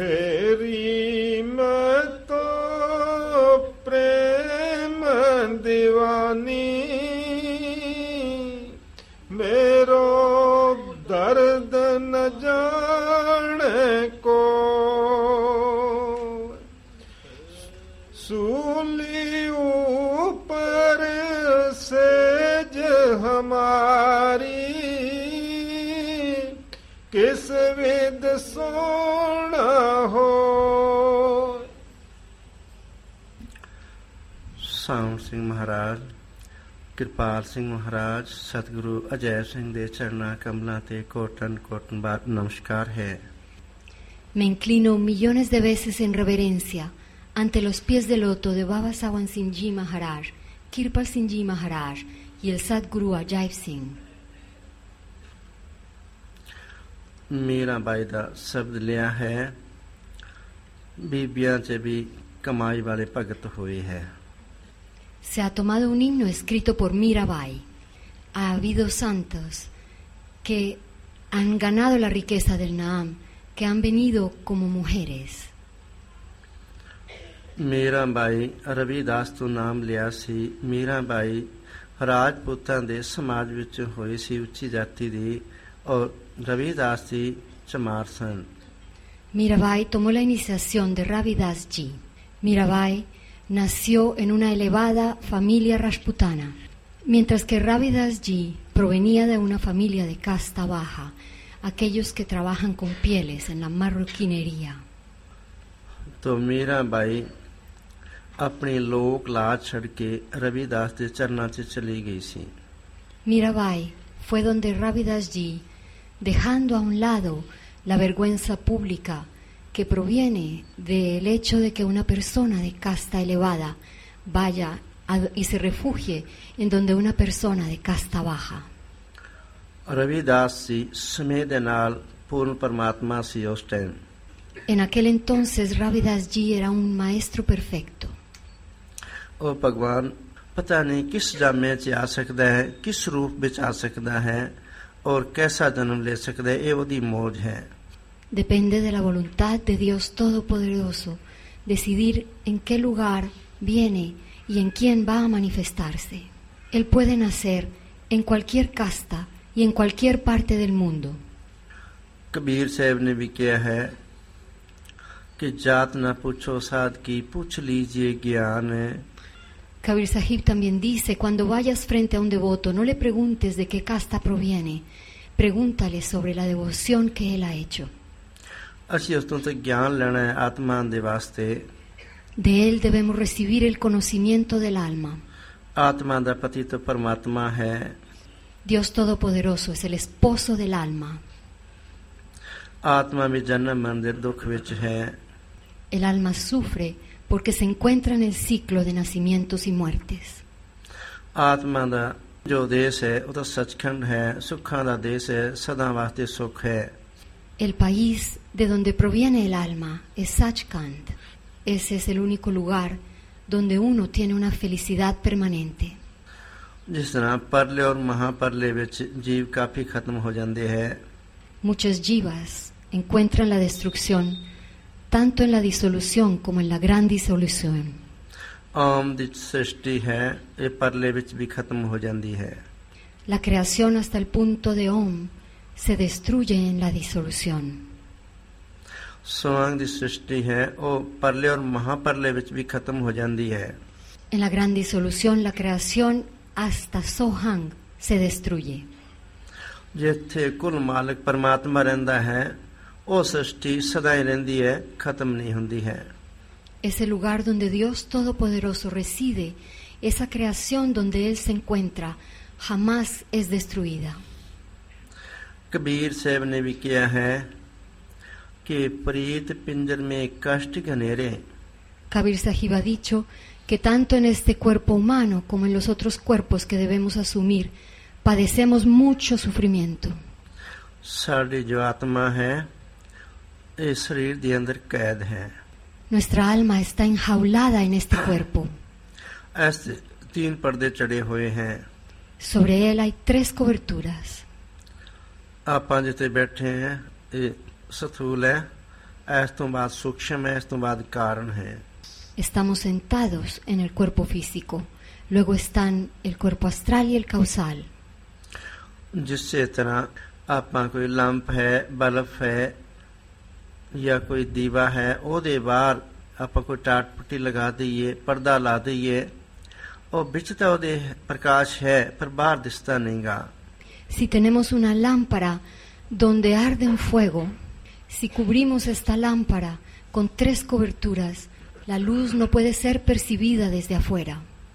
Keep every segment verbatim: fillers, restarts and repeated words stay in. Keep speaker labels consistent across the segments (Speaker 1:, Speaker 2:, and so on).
Speaker 1: तेरी मैं तो प्रेम दीवानी मेरो दर्द न जाने को सूली ऊपर सेज हमारी किस विद सोना हो।
Speaker 2: ਸਾਮ ਸਿੰਘ ਮਹਾਰਾਜ, ਕਿਰਪਾਲ ਸਿੰਘ ਮਹਾਰਾਜ, ਸਤਿਗੁਰੂ ਅਜੈ ਸਿੰਘ ਦੇ ਚਰਨਾਂ ਕਮਲਾਂ ਤੇ ਕੋਟਨ ਕੋਟਨ ਬਾਤ ਨਮਸਕਾਰ ਹੈ।
Speaker 3: Me inclino millones de veces en reverencia ante los pies de loto de Baba Sawan Singh Ji Maharaj, Kirpal Singh Ji Maharaj y el Sadguru Ajaib Singh।
Speaker 2: Meera ਬਾਈ ਦਾ ਸ਼ਬਦ ਲਿਆ ਹੈ, ਬੀਬੀਆਂ 'ਚ ਵੀ ਕਮਾਈ ਵਾਲੇ ਭਗਤ ਹੋਏ ਹੈ।
Speaker 3: Se ha tomado un himno escrito por Mirabai. Ha habido santos que han ganado la riqueza del Naam, que han venido como mujeres।
Speaker 2: Meera ਬਾਈ ਰਵੀਦਾਸ ਤੋਂ ਨਾਮ ਲਿਆ ਸੀ। ਮੀਰਾ ਬਾਈ ਰਾਜਪੂਤਾਂ ਦੇ ਸਮਾਜ ਵਿੱਚ ਹੋਈ ਸੀ, ਉੱਚੀ ਜਾਤੀ ਦੀ, ਔਰ ਰਵੀਦਾਸ ਜੀ ਚਮਾਰ ਸਨ।
Speaker 3: Mirabai tomó la iniciación de Ravidas Ji. Mirabai nació en una elevada familia rajputana, mientras que Ravidas Ji provenía de una familia de casta baja, aquellos que trabajan con pieles en la marroquinería।
Speaker 2: तो मीरा बाई अपनी लोक लाज छड़ के रविदास के चरणों से चली गई सी।
Speaker 3: Mirabai fue donde Ravidas Ji, dejando a un lado la vergüenza pública que proviene del hecho de que una persona de casta elevada vaya a, y se refugie en donde una persona de casta baja।
Speaker 2: Ravidas जी समय दे नाल पूर्ण परमात्मा सी उस time.
Speaker 3: En aquel entonces Ravidas Ji era un maestro perfecto।
Speaker 2: ओ भगवान पता नहीं किस जामे च आ सकता है, किस रूप विच आ सकता है और कैसा जन्म ले सकता है, ये ओदी मौज है।
Speaker 3: Depende de la voluntad de Dios Todopoderoso decidir en qué lugar viene y en quién va a manifestarse। Él puede nacer en cualquier casta y en cualquier parte del mundo।
Speaker 2: Kabir साहब ने भी किया है कि जात न पूछो साध की, पूछ लीजिए ज्ञान।
Speaker 3: Kabir Sahib también dice, cuando vayas frente a un devoto, no le preguntes de qué casta proviene, pregúntale sobre la devoción que él ha hecho।
Speaker 2: ਅਸੀਂ ਉਸ ਤੋਂ ਤੇ ਗਿਆਨ ਲੈਣਾ ਹੈ ਆਤਮਾ ਦੇ ਵਾਸਤੇ।
Speaker 3: De él debemos recibir el conocimiento del alma।
Speaker 2: ਆਤਮਾ ਦਾ ਪਤੀ ਤਾਂ ਪਰਮਾਤਮਾ ਹੈ।
Speaker 3: Dios Todopoderoso es el esposo del alma।
Speaker 2: ਆਤਮਾ ਵੀ ਜਨਮ ਮਰਨ ਦੁੱਖ ਵਿੱਚ ਹੈ।
Speaker 3: El alma sufre porque se encuentra en el ciclo de nacimientos y muertes।
Speaker 2: ਆਤਮਾ ਦਾ ਜੋ ਦੇਸ਼ ਹੈ ਉਹ ਤਾਂ ਸੱਚਖੰਡ ਹੈ, ਸੁੱਖਾਂ ਦਾ ਦੇਸ਼ ਹੈ, ਸਦਾ ਵਾਸਤੇ ਸੁੱਖ ਹੈ।
Speaker 3: El país de donde proviene el alma es Sachkhand. Ese es el único lugar donde uno tiene una felicidad permanente।
Speaker 2: ਜਿਸ ਤਰ੍ਹਾਂ ਪਰਲੇ ਔਰ ਮਹਾਪਰਲੇ ਵਿੱਚ ਜੀਵ ਕਾਫੀ ਖਤਮ ਹੋ ਜਾਂਦੇ ਹੈ।
Speaker 3: Muchos jivas encuentran la destrucción tanto en la disolución como en la gran disolución।
Speaker 2: ਆਮ ਦੀ ਸ੍ਰਿਸ਼ਟੀ ਹੈ, ਇਹ ਪਰਲੇ ਵਿੱਚ ਵੀ ਖਤਮ ਹੋ ਜਾਂਦੀ ਹੈ।
Speaker 3: La creación hasta el punto de Om se destruye en la disolución।
Speaker 2: ਸਵਾਂਗ ਦੀ ਸ੍ਰਿਸ਼ਟੀ ਹੈ, ਉਹ ਪਰਲੇ ਔਰ ਮਹਾਪਰਲੇ ਵਿੱਚ ਵੀ ਖਤਮ ਹੋ ਜਾਂਦੀ ਹੈ।
Speaker 3: En la gran disolución la creación hasta Sohang se destruye।
Speaker 2: ਜਿੱਥੇ ਕੁੱਲ ਮਾਲਕ ਪਰਮਾਤਮਾ ਰਹਿੰਦਾ ਹੈ, ਉਹ ਸ੍ਰਿਸ਼ਟੀ ਸਦਾ ਹੀ ਰਹਿੰਦੀ ਹੈ, ਖਤਮ ਨਹੀਂ ਹੁੰਦੀ ਹੈ।
Speaker 3: Ese lugar donde Dios Todopoderoso reside, esa creación donde Él se encuentra, jamás es destruida।
Speaker 2: Kabir साहब ने भी किया है कि प्रीत पिंजर में कष्ट घनेरे।
Speaker 3: Kabir Sahib ha dicho que tanto en este cuerpo humano como en los otros cuerpos que debemos asumir, padecemos mucho sufrimiento।
Speaker 2: Sari जो आत्मा है, ये शरीर के अंदर कैद है।
Speaker 3: Nuestra alma está enjaulada en este cuerpo।
Speaker 2: ऐसे तीन पर्दे चढ़े हुए हैं।
Speaker 3: Sobre él hay tres coberturas।
Speaker 2: आप जिथे बैठे हैं, ये स्थूल है, ਇਸ ਤੋਂ ਬਾਅਦ ਸੂਖਸ਼ਮ ਹੈ, ਇਸ ਤੋਂ ਬਾਅਦ ਕਾਰਨ ਹੈ।
Speaker 3: Estamos sentados en el cuerpo físico, luego están el cuerpo astral y el causal.
Speaker 2: ਜਿਸੇ ਤਰ੍ਹਾਂ ਆਪਾਂ ਕੋਈ ਲੰਪ ਹੈ, ਬਲਬ ਹੈ ਜਾਂ ਕੋਈ ਦੀਵਾ ਹੈ, ਉਹਦੇ ਬਾਹਰ ਆਪਾਂ ਕੋਈ ਟਾਟ ਪੱਟੀ ਲਗਾ ਦਈਏ, ਪਰਦਾ ਲਾ ਦਈਏ, ਉਹ ਵਿੱਚ ਤਾਂ ਉਹਦੇ ਪ੍ਰਕਾਸ਼ ਹੈ ਪਰ ਬਾਹਰ ਦਿਸਦਾ ਨਹੀਂਗਾ।
Speaker 3: Si tenemos una lámpara donde arde un fuego, si cubrimos esta lámpara con tres coberturas, la luz no puede ser percibida desde afuera.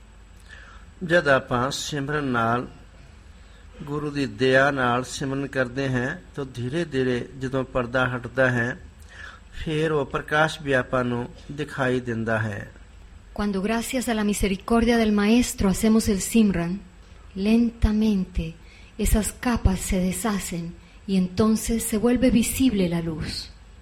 Speaker 2: ਜਦ ਆਪਾਂ ਸਿਮਰਨ ਨਾਲ ਗੁਰੂ ਦੀ ਦਇਆ ਨਾਲ ਸਿਮਰਨ ਕਰਦੇ ਹਾਂ ਤਾਂ ਧੀਰੇ ਧੀਰੇ ਜਦੋਂ ਪਰਦਾ ਹਟਦਾ ਹੈ ਫਿਰ ਉਹ ਪ੍ਰਕਾਸ਼ ਵੀ ਆਪਾਂ ਨੂੰ ਦਿਖਾਈ ਦਿੰਦਾ ਹੈ।
Speaker 3: Cuando gracias a la misericordia del Maestro hacemos el Simran, lentamente esas capas se deshacen y entonces se vuelve visible la luz.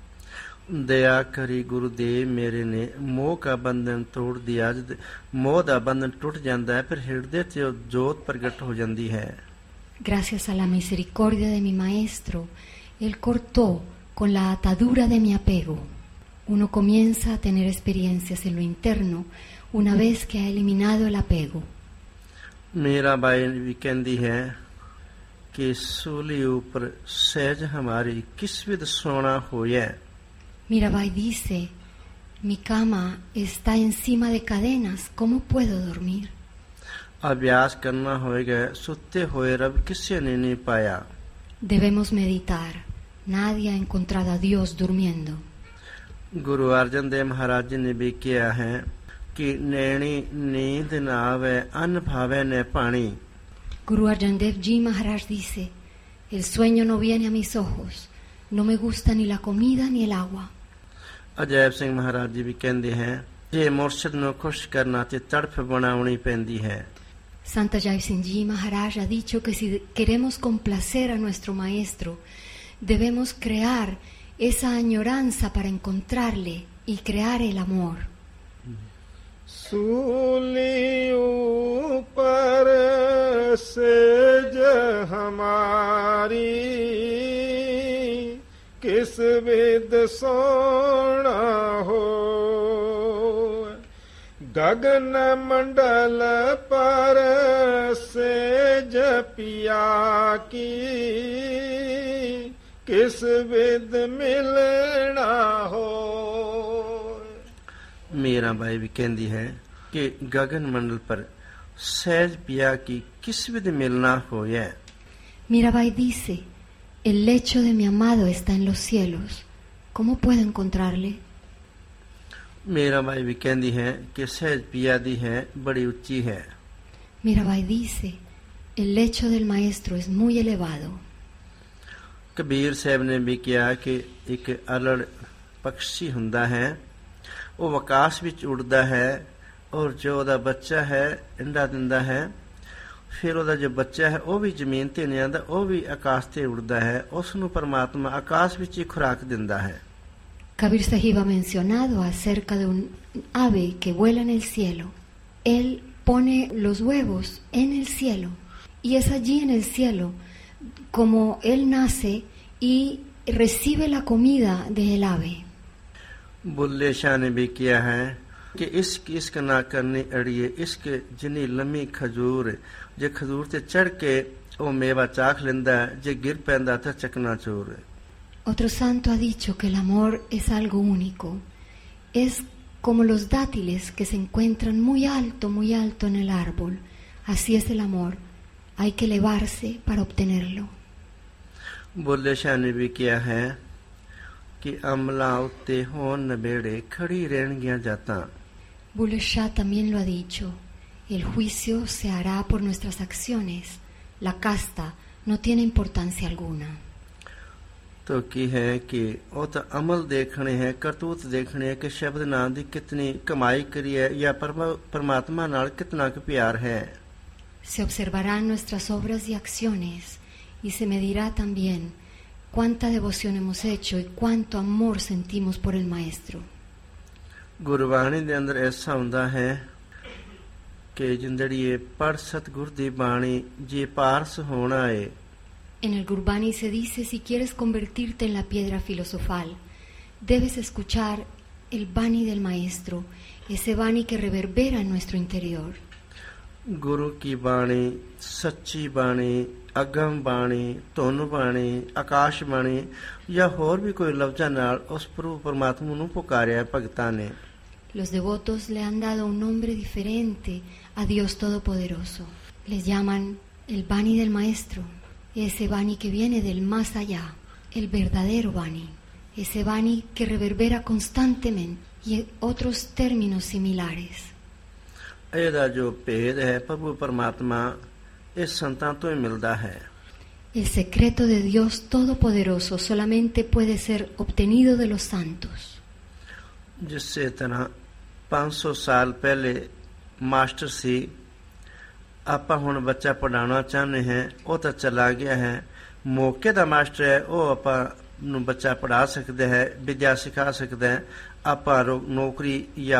Speaker 2: ਦਇਆ ਕਰੀ ਗੁਰੂਦੇਵ ਮੇਰੇ ਨੇ ਮੋਹ ਦਾ ਬੰਧਨ ਤੋੜ ਦਿਆ। ਜਦ ਮੋਹ ਦਾ ਬੰਧਨ ਟੁੱਟ ਜਾਂਦਾ ਹੈ ਫਿਰ ਹਿਰਦੇ 'ਚ ਉਹ ਜੋਤ ਪ੍ਰਗਟ ਹੋ ਜਾਂਦੀ ਹੈ।
Speaker 3: Gracias a la misericordia de mi Maestro, Él cortó con la atadura de mi apego. Uno comienza a tener experiencias en lo interno una vez que ha eliminado el apego.
Speaker 2: ਮੇਰਾ ਬਾਈ ਵੀ ਕਹਿੰਦੀ ਹੈ ਕਿ ਸੂਲੀ ਉੱਪਰ ਸਹਿਜ ਹਮਾਰੀ ਕਿਸ ਵਿਧ ਸੋਣਾ ਹੋਇਆ।
Speaker 3: Mirabai dice, mi cama está encima de cadenas, ¿cómo puedo dormir?
Speaker 2: ਅਭਿਆਸ ਕਰਨਾ ਹੋਏਗਾ, ਸੁੱਤੇ ਹੋਏ ਰੱਬ ਕਿਸੇ ਨੇ ਨਹੀਂ ਪਾਇਆ।
Speaker 3: Debemos meditar, nadie ha encontrado a Dios durmiendo.
Speaker 2: Guru ਅਰਜਨ ਦੇਵ ਮਹਾਰਾਜ ਜੀ ਨੇ ਵੀ ਕਿਹਾ ਹੈ ਕਿ ਨੈਣੀ ਨੀਂਦ ਨਾ ਆਵੇ, ਅੰਨ ਭਾਵੇ ਨੇ ਪਾਣੀ।
Speaker 3: Guru Arjan Dev Ji Maharaj dice, el sueño no viene a mis ojos, no me gusta ni la comida ni el agua.
Speaker 2: Ajaib ਸਿੰਘ ਮਹਾਰਾਜ ਜੀ ਵੀ ਕਹਿੰਦੇ ਹੈ ਜੇ ਮੁਰਸ਼ਿਦ ਨੂੰ ਖੁਸ਼ ਕਰਨਾ ਤੇ ਤੜਫ ਬਣਾਉਣੀ ਪੈਂਦੀ ਹੈ।
Speaker 3: Santa Jai Singh Ji Maharaj ha dicho que si queremos complacer a nuestro maestro, debemos crear esa añoranza para encontrarle y crear el amor.
Speaker 1: सूली ऊपर सेज हमारी किस विद सोना हो, गगन मंडल पर सेज पिया की किस विद मिलना हो।
Speaker 2: ਮੇਰਾ ਬਾਈ ਵੀ ਕਹਿੰਦੀ ਹੈ ਕਿ ਗगन ਮੰਡਲ ਪਰ ਸਹਿਜ ਪਿਆ ਕੀ ਕਿਸ ਵਿਧ ਮਿਲਣਾ ਹੋਇਆ।
Speaker 3: Mirabai dice, el lecho de mi amado está en los cielos, ¿cómo puedo encontrarle?
Speaker 2: ਮੇਰਾ ਬਾਈ ਵੀ ਕਹਿੰਦੀ ਹੈ ਕਿ ਸਹਿਜ ਪਿਆ ਦੀ ਹੈ ਬੜੀ ਉੱਚੀ ਹੈ।
Speaker 3: Mirabai dice, el lecho del maestro es muy elevado.
Speaker 2: Kabir ਸਾਹਿਬ ਨੇ ਵੀ ਕਿਹਾ ਕਿ ਇੱਕ ਅਲੜ ਪਕਸ਼ੀ ਹੁੰਦਾ ਹੈ, ਉਹ ਆਕਾਸ਼ ਵਿੱਚ ਉੱਡਦਾ ਹੈ ਔਰ ਜੋ ਉਹਦਾ ਬੱਚਾ ਹੈ ਅੰਡਾ ਦਿੰਦਾ ਹੈ, ਫਿਰ ਉਹਦਾ ਜੋ ਬੱਚਾ ਹੈ ਉਹ ਵੀ ਜ਼ਮੀਨ ਤੇ ਨਹੀਂ ਆਉਂਦਾ, ਉਹ ਵੀ ਆਕਾਸ਼ ਤੇ ਉੱਡਦਾ ਹੈ, ਉਸ ਨੂੰ ਪਰਮਾਤਮਾ ਆਕਾਸ਼ ਵਿੱਚ ਹੀ ਖੁਰਾਕ ਦਿੰਦਾ ਹੈ।
Speaker 3: Kabir Sahib ha mencionado acerca de un ave que vuela en el cielo. Él pone los huevos en el cielo y es allí en el cielo como él nace y recibe la comida del ave.
Speaker 2: Bulleh शाह ने भी किया है कि इश्क इश्क ना करनी अड़िए, इश्क जिनी लम्मी खजूर, जे खजूर ते चढ़ के वो मेवा चाख लेंदा, जे गिर पैंदा था चकना चूर।
Speaker 3: Otro santo ha dicho que el amor es algo único. Es como los dátiles que se encuentran muy alto, muy alto en el árbol. Así es el amor. Hay que elevarse para obtenerlo.
Speaker 2: Bulleh शाह ने भी किया है कि अमला उत्ते होन नबेड़े खड़ी रहनगियां जाता।
Speaker 3: Bulleh Shah también lo ha dicho. El juicio se hará por nuestras acciones. La casta no tiene importancia alguna.
Speaker 2: तो की है कि वो तो अमल देखने हैं, करतूत देखने हैं कि शब्द नाम दी कितनी कमाई करी है या परमात्मा नाल कितना का प्यार है।
Speaker 3: Se observarán nuestras obras y acciones y se medirá también cuánta devoción hemos hecho y cuánto amor sentimos por el Maestro.
Speaker 2: Gurbani ਦੇ ਅੰਦਰ ਐਸਾ ਹੁੰਦਾ ਹੈ ਕਿ ਜਿੰਦੜੀਏ ਪੜ ਸਤਿਗੁਰ ਦੀ ਬਾਣੀ ਜੇ ਪਾਰਸ ਹੋਣਾ ਏ।
Speaker 3: En el Gurbani se dice, si quieres convertirte en la piedra filosofal, debes escuchar el Bani del Maestro, ese Bani que reverbera en nuestro interior.
Speaker 2: गुरु की बाणी, सच्ची बाणी, अगम बाणी, ਧੁਨ ਬਾਣੀ, ਆਕਾਸ਼ ਬਾਣੀ ਜਾਂ ਹੋਰ ਵੀ ਕੋਈ ਲਫ਼ਜ਼ਾਂ ਨਾਲ ਉਸ ਪ੍ਰਭੂ ਪਰਮਾਤਮਾ ਨੂੰ ਪੁਕਾਰਿਆ ਭਗਤਾਂ ਨੇ।
Speaker 3: Los devotos le han dado un nombre diferente a Dios Todopoderoso. Les llaman el Bani del Maestro, ese Bani que viene del más allá, el verdadero Bani, ese Bani que reverbera constantemente, y otros términos similares.
Speaker 2: ਇਹਦਾ ਜੋ ਭੇਦ ਹੈ ਪ੍ਰਭੂ ਪਰਮਾਤਮਾ ਇਹ ਸੰਤਾਂ ਤੋਂ ਹੀ ਮਿਲਦਾ ਹੈ।
Speaker 3: El secreto de Dios Todopoderoso solamente puede ser obtenido de los santos.
Speaker 2: ਜਿਸੇ ਤਰ੍ਹਾਂ ਪੰਜ ਸੌ ਸਾਲ ਪਹਿਲੇ ਮਾਸਟਰ ਸੀ, ਆਪਾਂ ਹੁਣ ਬੱਚਾ ਪੜ੍ਹਾਉਣਾ ਚਾਹੁੰਦੇ ਹਾਂ, ਉਹ ਤਾਂ ਚਲਾ ਗਿਆ ਹੈ। ਮੌਕੇ ਦਾ ਮਾਸਟਰ ਹੈ, ਉਹ ਆਪਾਂ ਨੂੰ ਬੱਚਾ ਪੜ੍ਹਾ ਸਕਦਾ ਹੈ, ਵਿਦਿਆ ਸਿਖਾ ਸਕਦਾ ਹੈ। ਆਪਾਂ ਨੌਕਰੀ ਜਾਂ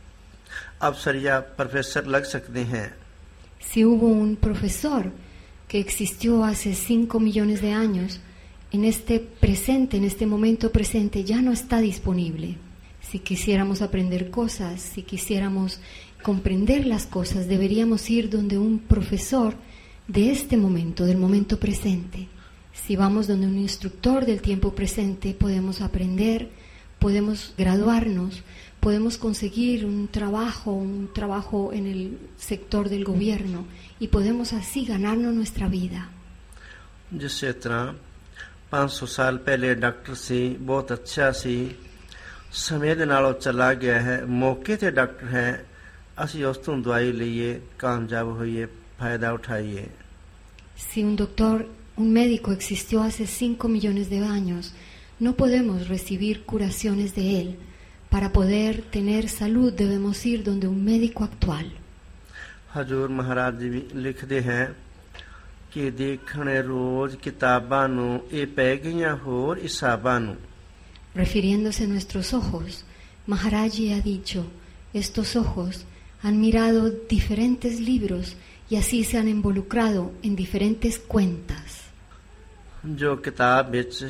Speaker 2: अफसर या प्रोफेसर लग सकते हैं।
Speaker 3: Si hubo un profesor que existió hace cinco millones de años, en este presente, en este momento presente, ya no está disponible. Si quisiéramos aprender cosas, si quisiéramos comprender las cosas, deberíamos ir donde un profesor de este momento, del momento presente. Si vamos donde un instructor del tiempo presente, podemos aprender, podemos graduarnos, podemos conseguir un trabajo, un trabajo en el sector del gobierno y podemos así ganarnos nuestra vida.
Speaker 2: जिस तरह पाँच सौ साल पहले doctor C बहुत अच्छा सी, समय ਦੇ ਨਾਲ ਚਲਾ ਗਿਆ ਹੈ, ਮੌਕੇ ਤੇ ਡਾਕਟਰ ਹੈ, ਅਸੀਂ ਉਸ ਤੋਂ ਦਵਾਈ ਲਈਏ, ਕਾਮਯਾਬ ਹੋਈਏ, ਫਾਇਦਾ ਉਠਾਈਏ।
Speaker 3: Si un doctor, un médico existió hace cinco millones de años, no podemos recibir curaciones de él. Para poder tener salud debemos ir donde un médico actual.
Speaker 2: हजूर महाराज जी भी लिखते हैं कि देखने रोज किताबां नु ए पै गईयां होर हिसाबां नु।
Speaker 3: Refiriéndose a nuestros ojos, Maharaji ha dicho, estos ojos han mirado diferentes libros y así se han involucrado en diferentes cuentas.
Speaker 2: जो किताब विच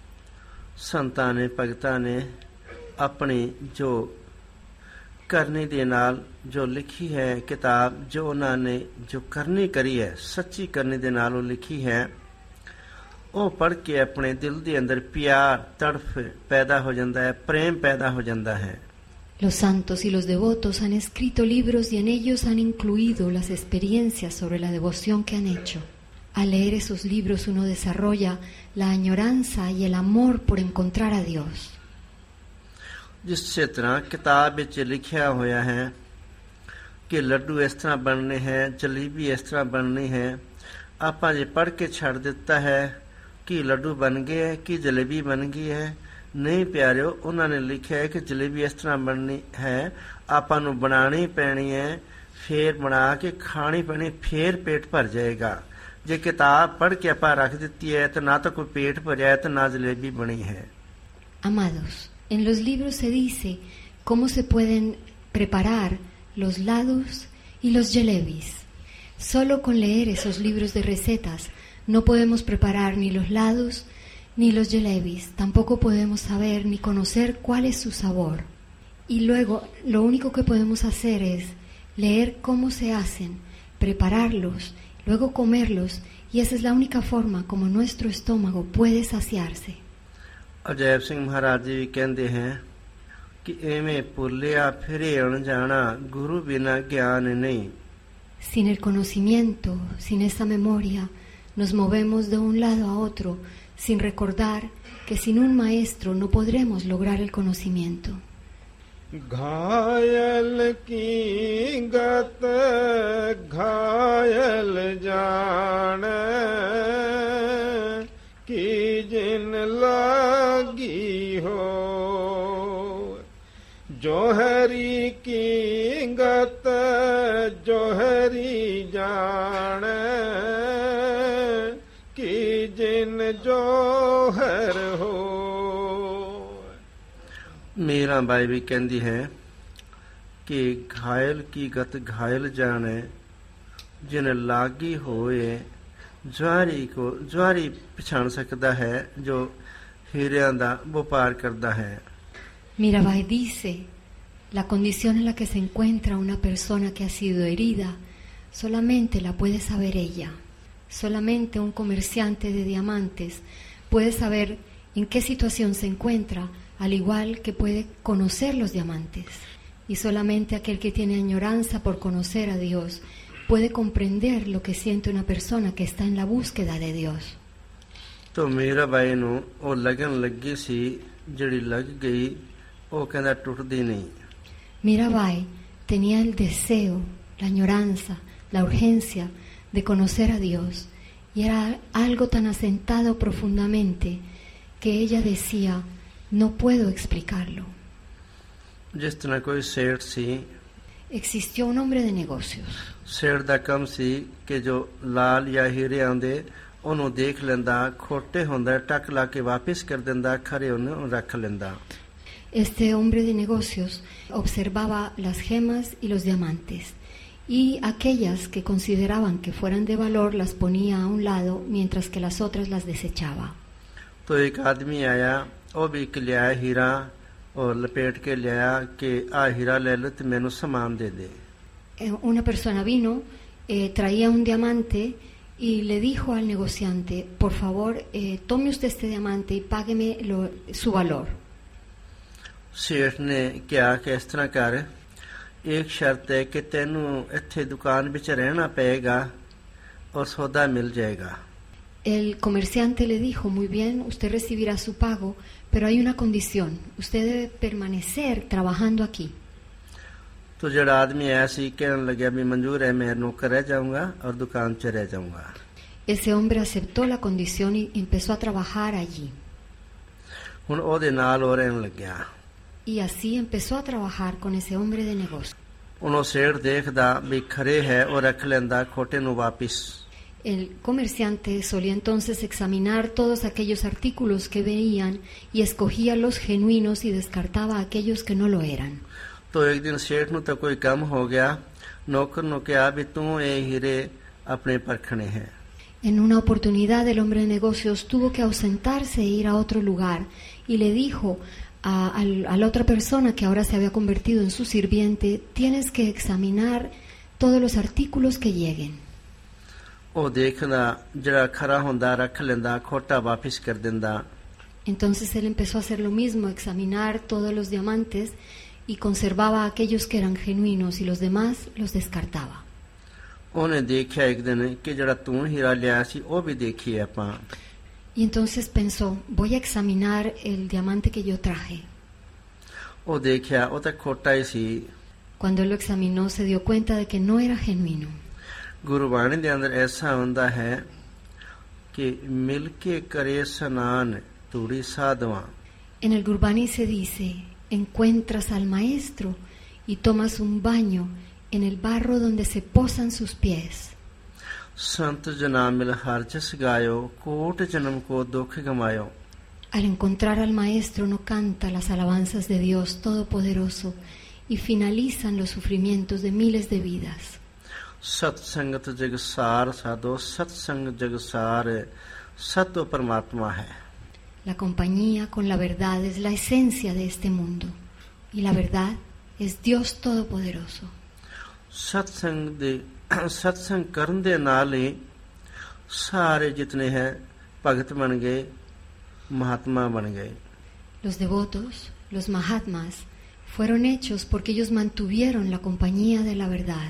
Speaker 2: संतां ने भगतां ने अपनी जो करनी दे नाल जो लिखी है किताब, जो उन्होंने जो करनी करी है सच्ची करनी दे नाल लिखी है, वो पढ़ के अपने दिल दे अंदर प्यार तड़फ पैदा हो जाता है, प्रेम पैदा हो जाता है।
Speaker 3: Los santos y los devotos han escrito libros y en ellos han incluido las experiencias sobre la devoción que han hecho. Al leer esos libros uno desarrolla la añoranza y el amor por encontrar a Dios.
Speaker 2: जिस तरह किताब विच लिखिया होया है कि लड्डू इस तरह बनने हैं, जलेबी इस तरह बननी है, आपां जे पढ़ के छड़ दिता है कि लड्डू बन गए है कि जलेबी बन गई है। नहीं प्यारिओ, उन्होंने लिखा है कि जलेबी इस तरह बननी है, आपां नूं बनानी पैनी है, फिर बना के खानी पैनी, फिर पेट भर जाएगा। जे किताब पढ़ के आपां रख दिती है तो ना तो कोई पेट भरिया है तो ना जलेबी बनी है।
Speaker 3: Amados, en los libros se dice cómo se pueden preparar los lados y los jelebis. Solo con leer esos libros de recetas no podemos preparar ni los lados ni los jelebis. Tampoco podemos saber ni conocer cuál es su sabor. Y luego lo único que podemos hacer es leer cómo se hacen, prepararlos, luego comerlos, y esa es la única forma como nuestro estómago puede saciarse.
Speaker 2: Ajaib सिंह महाराज जी कहते हैं कि एवें भुलिया फिरे अणजाना गुरु बिना ज्ञान नहीं।
Speaker 3: Sin el conocimiento, sin esa memoria, nos movemos de un lado a otro sin recordar que sin un maestro no podremos lograr el conocimiento.
Speaker 1: घायल की गत घायल जाने की जिन लागी हो, जोहरी की गत जोहरी जाने की जिन जोहर हो।
Speaker 2: मीरा बाई भी कहती है कि घायल की गत घायल जाने जिन लागी होए, ज्वारी को ज्वारी पछाण सकता है जो हीरियां दा व्यापार करता है।
Speaker 3: Mirabai dice, la condición en la que se encuentra una persona que ha sido herida, solamente la puede saber ella. Solamente un comerciante de diamantes puede saber en qué situación se encuentra, al igual que puede conocer los diamantes. Y solamente aquel que tiene añoranza por conocer a Dios puede comprender lo que siente una persona que está en la búsqueda de Dios.
Speaker 2: तो मेरा भाई नु ओ लगन लगी सी जड़ी लग गई ओ कहंदा टुटदी नहीं.
Speaker 3: Mirabai tenía el deseo, la añoranza, la urgencia de conocer a Dios, y era algo tan asentado profundamente que ella decía, no puedo explicarlo.
Speaker 2: जिस तरह कोई सेठ सी
Speaker 3: Existió un hombre de negocios.
Speaker 2: सेठ दा कम सी कि जो लाल या हीरे आंदे ਉਹਨੂੰ ਦੇਖ ਲੈਂਦਾ, ਖੋਟੇ ਹੁੰਦਾ ਟੱਕ ਲਾ ਕੇ ਵਾਪਸ ਕਰ ਦਿੰਦਾ, ਖਰੇ ਉਹਨੂੰ ਰੱਖ ਲੈਂਦਾ.
Speaker 3: Este hombre de negocios observaba las gemas y los diamantes, y aquellas que consideraban que fueran de valor las ponía a un lado, mientras que las otras las desechaba.
Speaker 2: तो एक आदमी आया, वो भी एक लिया हीरा और लपेट के लिया कि आ हीरा ले लो तो मैंने सामान दे दे.
Speaker 3: Eh, Una persona vino, eh, traía un diamante y le dijo al negociante, por favor, eh, tome usted este diamante y págueme lo, su valor.
Speaker 2: सेठ ने क्या कि इस तरह कर, एक शर्त है कि तेनू इत्थे दुकान विच रहना पएगा और सौदा मिल जाएगा.
Speaker 3: El comerciante le dijo, muy bien, usted recibirá su pago, pero hay una condición, usted debe permanecer trabajando aquí.
Speaker 2: तो जड़ा आदमी आया सी कहने लगे भी मंजूर है, मैं नौकर रह जाऊंगा और दुकान च रह जाऊंगा.
Speaker 3: Ese hombre aceptó la condición y empezó a trabajar allí.
Speaker 2: हुण ओदे नाल हो रहन लग्या.
Speaker 3: Y así empezó a trabajar con ese hombre de negocio.
Speaker 2: ਉਹਨੂੰ ਸੇਠ ਦੇਖਦਾ ਵੀ ਖਰੇ ਹੈ ਉਹ ਰੱਖ ਲੈਂਦਾ, ਖੋਟੇ ਨੂੰ ਵਾਪਿਸ.
Speaker 3: El comerciante solía entonces examinar todos aquellos artículos que veían y escogía los genuinos y descartaba aquellos que no lo eran.
Speaker 2: तो एक दिन सेठ ਨੂੰ ਤਾਂ ਕੋਈ ਕੰਮ ਹੋ ਗਿਆ, ਨੌਕਰ ਨੂੰ ਕਿਹਾ ਵੀ ਤੂੰ ਇਹ ਹੀਰੇ ਆਪਣੇ ਪਰਖਣੇ ਹੈ.
Speaker 3: En una oportunidad el hombre de negocios tuvo que ausentarse e ir a otro lugar y le dijo a, a, a la otra persona que ahora se había convertido en su sirviente, tienes que examinar todos los artículos que lleguen.
Speaker 2: ਉਹ ਦੇਖਦਾ ਜਿਹੜਾ ਖਰਾ ਹੁੰਦਾ ਰੱਖ ਲੈਂਦਾ, ਖੋਟਾ ਵਾਪਿਸ ਕਰ ਦਿੰਦਾ.
Speaker 3: Entonces él empezó a hacer lo mismo, examinar todos los diamantes y conservaba aquellos que eran genuinos y los demás los descartaba.
Speaker 2: ਉਹਨੇ ਦੇਖਿਆ ਇੱਕ ਦਿਨ ਕਿ ਜਿਹੜਾ ਤੂੰ ਹੀਰਾ ਲਿਆ ਸੀ ਉਹ ਵੀ ਦੇਖੀਏ ਆਪਾਂ.
Speaker 3: Y entonces pensó, voy a examinar el diamante que yo traje.
Speaker 2: ਉਹ ਦੇਖਿਆ ਉਹ ਤਾਂ ਖੋਟਾ ਹੀ ਸੀ.
Speaker 3: Cuando él lo examinó se dio cuenta de que no era genuino.
Speaker 2: Gurbani ਦੇ ਅੰਦਰ ਐਸਾ ਹੁੰਦਾ ਹੈ ਕਿ ਮਿਲ ਕੇ ਕਰੇ ਸਨਾਨ ਤੂੜੀ ਸਾਧਵਾਂ.
Speaker 3: En el Gurbani se dice, encuentras al maestro y tomas un baño en el barro donde se posan sus pies.
Speaker 2: ਸੰਤ ਜਨਾ ਮਿਲ ਹਰ ਜਸ ਗਾਇਓ, ਕੋਟ ਜਨਮ ਕੋ ਦੁੱਖ ਗਮਾਇਓ.
Speaker 3: Al encontrar al maestro uno canta las alabanzas de Dios Todopoderoso y finalizan los sufrimientos de miles de vidas.
Speaker 2: ਸਤ ਸੰਗਤ ਜਗ ਸਾਰ ਸਾਧੋ, ਸਤ ਸੰਗ ਜਗ ਸਾਰ, ਸਤ ਉਹ ਪਰਮਾਤਮਾ ਹੈ.
Speaker 3: La compañía con la verdad es la esencia de este mundo y la verdad es Dios Todopoderoso.
Speaker 2: ਸਤ ਸੰਗ ਦੇ ਸਤ ਸੰਗ ਕਰਨ ਦੇ ਨਾਲ ਹੀ ਸਾਰੇ ਜਿਤਨੇ ਹੈ ਭਗਤ ਬਣ ਗਏ, ਮਹਾਤਮਾ ਬਣ ਗਏ.
Speaker 3: Los devotos, los mahatmas, fueron hechos porque ellos mantuvieron la compañía de la verdad.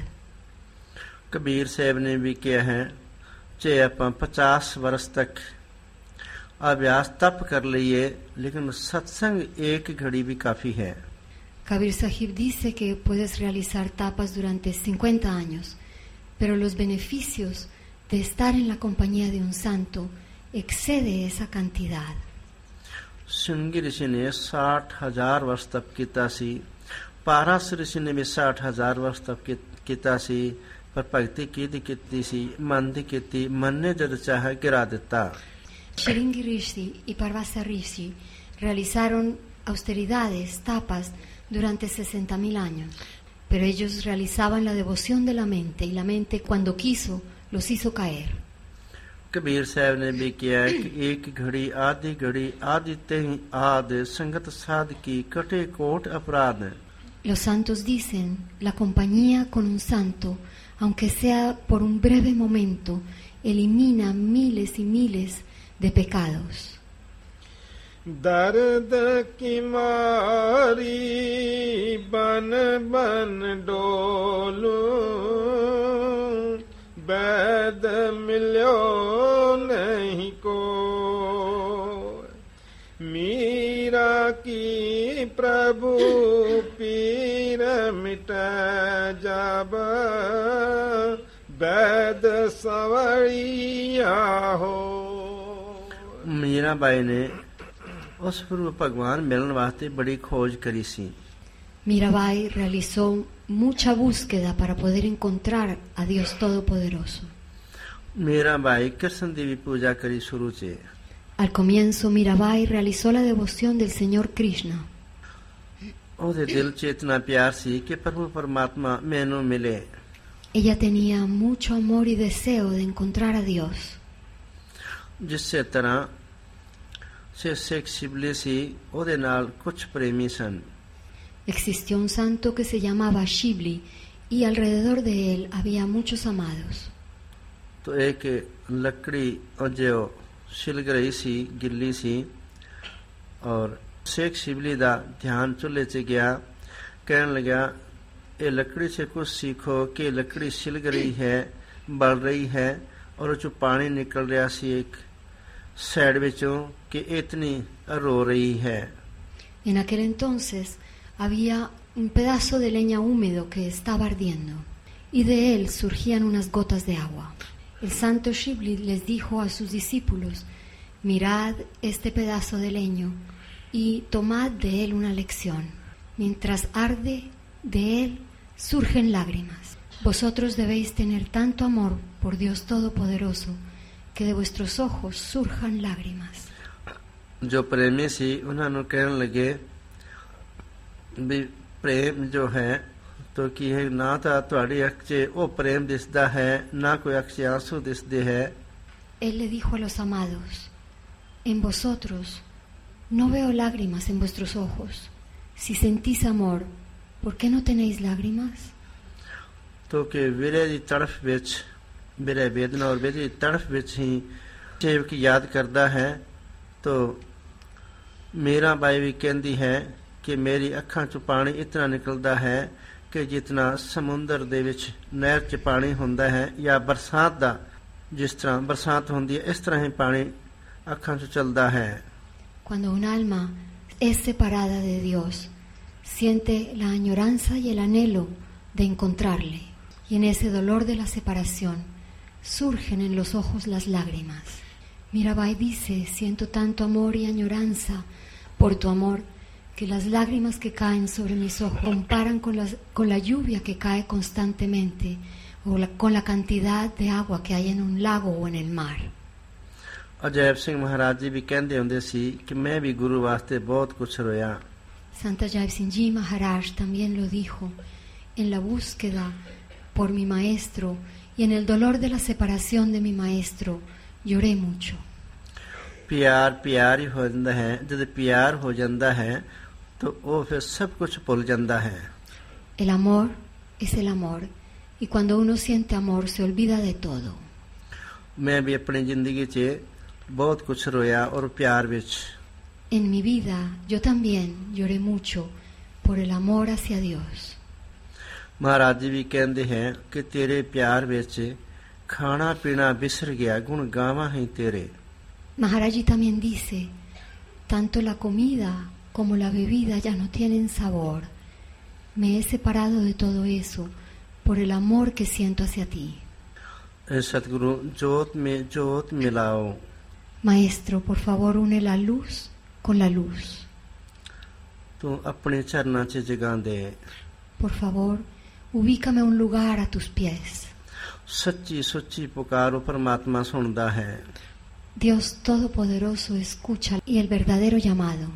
Speaker 2: Kabir ਸਾਹਿਬ ਨੇ ਵੀ ਕਿਹਾ ਹੈ, ਜੇ ਆਪਾਂ पचास वर्ष तक अभ्यास तप कर लिए लेकिन सत्संग एक घड़ी भी काफी है.
Speaker 3: Kabir Sahib dice que puedes realizar tapas durante cincuenta años, pero los beneficios de estar en la compañía de un santo excede esa cantidad.
Speaker 2: सिंगी ऋषि ने साठ हजार वर्ष तप किया सी, पारस ऋषि ने भी साठ हजार वर्ष तप किया सी, पर भक्ति की की सी, मन दी की, मन ने जद चाह गिरा दिता.
Speaker 3: Shringi Rishi y Parvasa Rishi realizaron austeridades, tapas, durante sesenta mil años, pero ellos realizaban la devoción de la mente y la mente cuando quiso los hizo caer.
Speaker 2: Kabir साहब ने भी किया कि एक घड़ी आधी घड़ी आदि तेहि आद संगत साध की कटे कोट अपराध.
Speaker 3: Los santos dicen, la compañía con un santo, aunque sea por un breve momento, elimina miles y miles de pecados.
Speaker 1: दर्द की मारी बन बन डोलू वैद मिलो नहीं को मीरा की प्रभु पीर मिट जब वैद सवरिया हो.
Speaker 2: मीराबाई ने उस पूर्व भगवान मिलन वास्ते बड़ी खोज करी सी.
Speaker 3: Mirabai realizó mucha búsqueda para poder encontrar a Dios Todopoderoso.
Speaker 2: Mirabai कृष्ण देवी पूजा करी शुरू से.
Speaker 3: Al comienzo, Mirabai realizó la devoción del Señor Krishna.
Speaker 2: ਉਹਦੇ ਦਿਲ ਚੇਤਨਾ ਪਿਆਰ ਸੀ ਕਿ ਪ੍ਰਭੂ ਪਰਮਾਤਮਾ ਮੈਨੂੰ ਮਿਲੇ.
Speaker 3: Ella tenía mucho amor y deseo de encontrar a Dios.
Speaker 2: ਜਿਸੇ ਤਰ੍ਹਾਂ ਸੇ ਸਿੱਖ ਸ਼ਿਬਲੀ ਸੀ ਉਹਦੇ ਨਾਲ ਕੁਝ ਪ੍ਰੇਮੀ ਸਨ.
Speaker 3: Existió un santo que se llamaba Shibli y alrededor de él había muchos amados.
Speaker 2: तो एक लकड़ी जो छिलक रही सी गिल्ली सी और शेख शिबली दा ध्यान चूल्हे से गया. कहने लगा ये लकड़ी से कुछ सीखो कि लकड़ी छिलक रही है बढ़ रही है और जो पानी निकल रहा सी एक साइड विचों कि इतनी रो रही है.
Speaker 3: En aquel entonces había un pedazo de leña húmedo que estaba ardiendo y de él surgían unas gotas de agua. El santo Shibli les dijo a sus discípulos: mirad este pedazo de leño y tomad de él una lección. Mientras arde, de él surgen lágrimas. Vosotros debéis tener tanto amor por Dios Todopoderoso que de vuestros ojos surjan lágrimas.
Speaker 2: जो प्रेमी सी उन्होंने कहने लगे भी प्रेम जो है तो की है ना तो तुहाड़ी अख च ओ प्रेम दिसदा है ना कोई अख च आंसू दिसदे है.
Speaker 3: Él le dijo a los amados: en vosotros no veo lágrimas en vuestros ojos. Si sentís amor, ¿por qué no tenéis lágrimas?
Speaker 2: तो कि विरह दी तड़फ विच विरह वेदना और विरह दी तड़फ विच ही सेवक याद करदा है. तो मेरा बाई भी कहती है कि मेरी अखां चों पानी इतना निकलदा है कि जितना समुंदर दे विच नहर च पानी हुंदा है या बरसात दा जिस तरह बरसात हुंदी है इस तरह ही पानी अखां चों चलदा है.
Speaker 3: Cuando un alma es separada de Dios, siente la añoranza y el anhelo de encontrarle, y en ese dolor de la separación surgen en los ojos las lágrimas. Mirabai dice: siento tanto amor y añoranza por tu amor que las lágrimas que caen sobre mis ojos comparan con, las, con la lluvia que cae constantemente o la, con la cantidad de agua que hay en un lago o en el mar.
Speaker 2: Ajaib सिंह महाराज जी भी कहते होंदे सी कि मैं भी गुरु वास्ते बहुत कुछ रोया.
Speaker 3: Santa Jai Singh Ji Maharaj también lo dijo: en la búsqueda por mi maestro y en el dolor de la separación de mi maestro lloré mucho.
Speaker 2: प्यार प्यार ही हो जाता है. जब प्यार हो जाता है तो वो फिर सब कुछ भूल जाता है.
Speaker 3: El amor es el amor y cuando uno siente amor se olvida de todo.
Speaker 2: मैं भी अपनी जिंदगी च बहुत कुछ रोया और प्यार विच.
Speaker 3: En mi vida yo también lloré mucho por el amor hacia Dios.
Speaker 2: महाराज जी भी कहते हैं कि तेरे प्यार विच खाना पीना बिसर गया गुण गावा ही तेरे.
Speaker 3: Maharaji también dice: tanto la comida como la bebida ya no tienen sabor. Me he separado de todo eso por el amor que siento hacia ti.
Speaker 2: सतगुरु जोत में जोत मिलाओ.
Speaker 3: Maestro, por favor, une la luz con la luz.
Speaker 2: तू अपने चरणा च जगा दे.
Speaker 3: Por favor, ubícame un lugar a tus pies.
Speaker 2: सच्ची सुच्ची पुकारो परमात्मा सुनदा है.
Speaker 3: Dios Todopoderoso escucha y el verdadero llamado.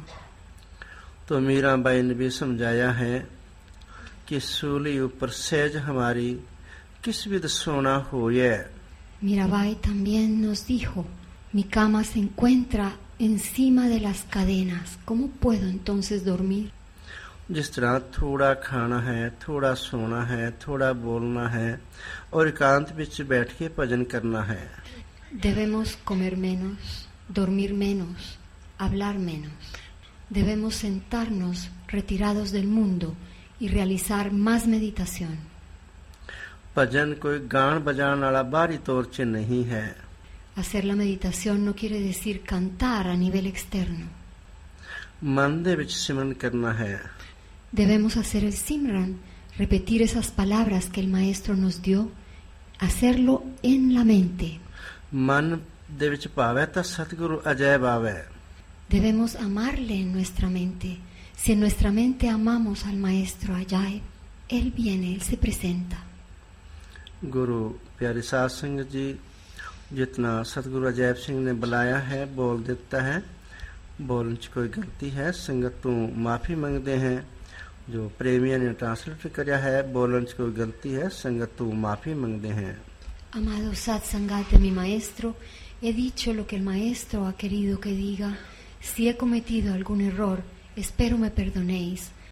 Speaker 2: तो मीराबाई ने भी समझाया है कि सूली ऊपर सहज हमारी किस विध सोना होए.
Speaker 3: Mirabai también nos dijo, mi cama se encuentra encima de las cadenas, ¿cómo puedo entonces dormir?
Speaker 2: जिस तरह थोड़ा खाना है, थोड़ा सोना है, थोड़ा बोलना है और एकांत विच बैठ के भजन करना है.
Speaker 3: Debemos comer menos, dormir menos, hablar menos. Debemos sentarnos retirados del mundo y realizar más meditación.
Speaker 2: भजन कोई गान बजान वाला बाहरी तौर च नहीं है.
Speaker 3: Hacer la meditación no quiere decir cantar a nivel externo.
Speaker 2: मन दे विच सिमरन करना है.
Speaker 3: Debemos hacer el Simran, repetir esas palabras que el Maestro nos dio, hacerlo en la mente.
Speaker 2: मन दे विच भाव है तां सतगुरु अजैब आवे.
Speaker 3: Debemos amarle en nuestra mente. Si en nuestra mente amamos al Maestro Ajaib, Él viene, Él se presenta.
Speaker 2: गुरु प्यारे साध संगत जी, जितना सतगुरु अजैब सिंह ने बुलाया है बोल देता है. बोलने च कोई गलती है संगत तू माफ़ी मंगते हैं. जो प्रेमिया ने ट्रांसलेट किया है, बोलने च कोई गलती है संगत तू माफ़ी मंगते हैं.
Speaker 3: Amado Satsangat de mi Maestro, he dicho lo que el Maestro ha querido que diga. Si he cometido algún error, espero me perdonéis.